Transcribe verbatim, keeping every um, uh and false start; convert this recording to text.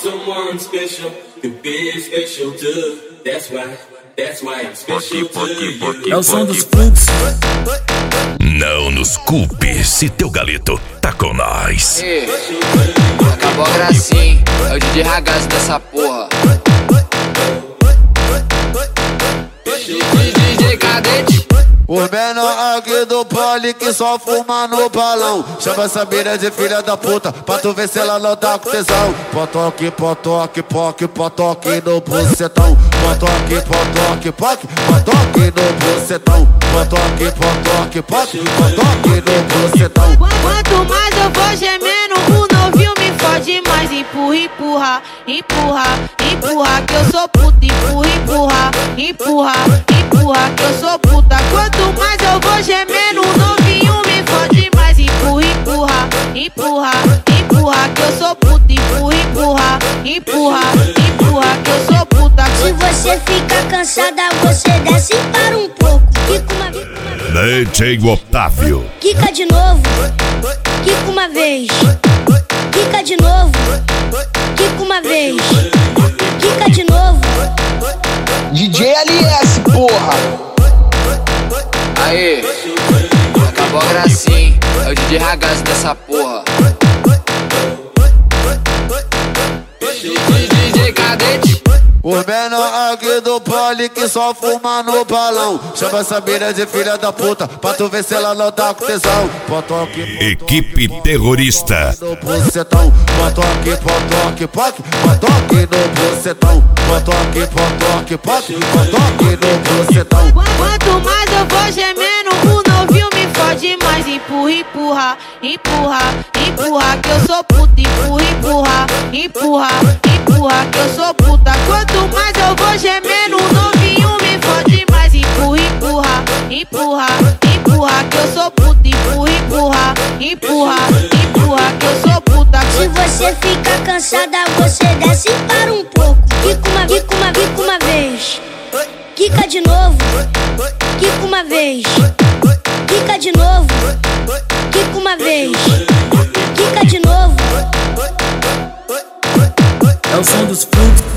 someone special to be special too. That's why, that's why I'm special too. É o som dos fluxos. Não nos culpe se teu galito tá com nós. Ei, acabou a gracinha, hein? É o D J Ragazzo dessa porra. D J Cadete. Os menor aqui do pole que só fuma no balão. Chama essa mina de filha da puta pra tu ver se ela não tá com tesão. Potoque, potoque, poque, potoque no bucetão. Potoque, potoque, poque, potoque no bucetão. Potoque, potoque, poque, potoque no bucetão. Quanto mais eu vou gemendo, o novinho me fode mais. Empurra, empurra, empurra, empurra que eu sou puta. Empurra, empurra, empurra, empurra que eu sou puta. Quanto mais eu vou gemendo, o novinho me fode mais. Empurra, empurra, empurra, empurra que eu sou puta. Empurra, empurra, empurra, empurra que eu sou puta. Se você fica cansada, você desce para um pouco. Quica uma vez, D J Otávio. quica de novo, quica uma vez. Quica de novo, quica uma vez. Quica de novo. D J L S, porra. Aê, acabou a gracinha, hein? É o D J Ragazzo dessa porra. D J Cadete. Os menor aqui do pole que só fuma no balão. Chama essa mina de filha da puta pra tu ver se ela não tá com tesão. Potoque, Equipe terrorista. no bucetão. Potoque, potoque, poque, potoque no bucetão. Potoque, potoque, poque, potoque no bucetão. Quanto mais eu vou gemendo, o novinho me fode mais. Empurra, empurra, empurra, empurra que eu sou puta. Empurra, empurra, empurra, empurra que eu sou puta. Quanto mais eu vou gemendo, o novinho me fode mais. Empurra, empurra, empurra, empurra que eu sou puta. Empurra, empurra, empurra, empurra que eu sou puta. Se você fica cansada, você desce para um pouco. Quica uma, quica uma, quica uma vez. Quica de novo, quica uma vez. Quica de novo, quica uma vez. Quica de novo. É o som dos fluxos.